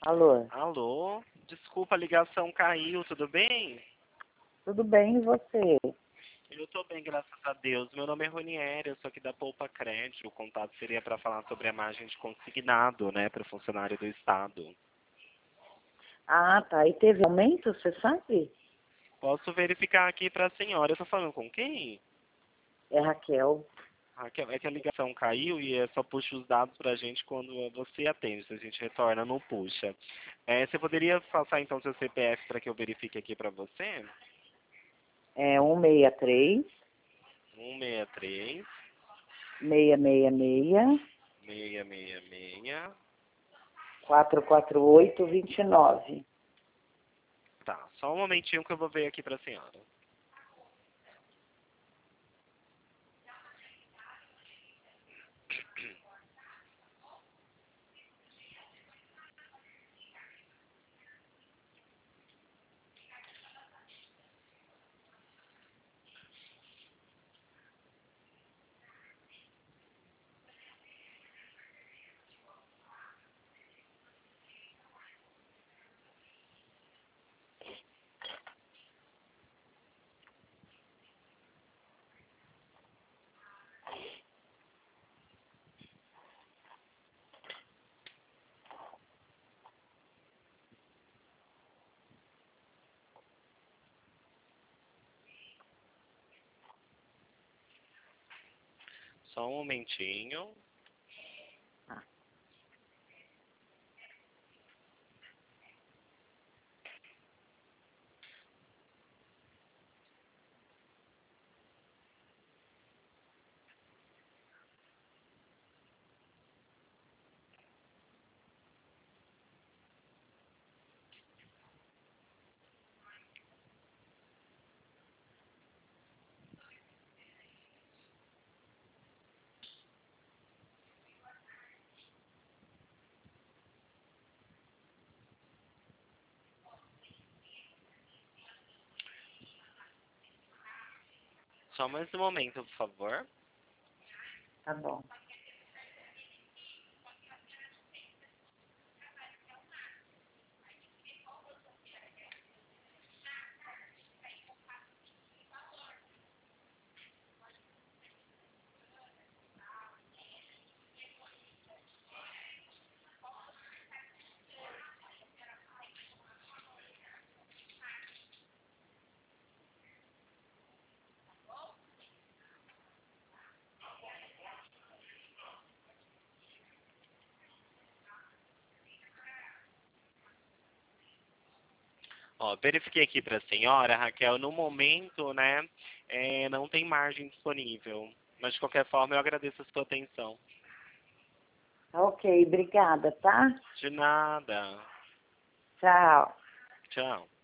Alô, Alô? Desculpa, a ligação caiu, tudo bem? tudo bem e você? Eu tô bem, graças a Deus. Meu nome é Ronieri, eu sou aqui da Poupa Crédito. O contato seria para falar sobre a margem de consignado, né, para funcionário do Estado. Ah, tá. E teve aumento, você sabe? Posso verificar aqui para a senhora. Eu tô falando com quem? É Raquel. Raquel, é que a ligação caiu e só puxa os dados para a gente quando você atende. Se a gente retorna, não puxa. Você poderia passar então seu CPF para que eu verifique aqui para você? É 163 163 666 666. 448 29. Tá, só um momentinho que eu vou ver aqui pra senhora. Só um momentinho. Só mais um momento, por favor. Tá bom. Ó, verifiquei aqui pra senhora, Raquel, no momento, né, não tem margem disponível. Mas, de qualquer forma, eu agradeço a sua atenção. Ok, obrigada, tá? De nada. Tchau. Tchau.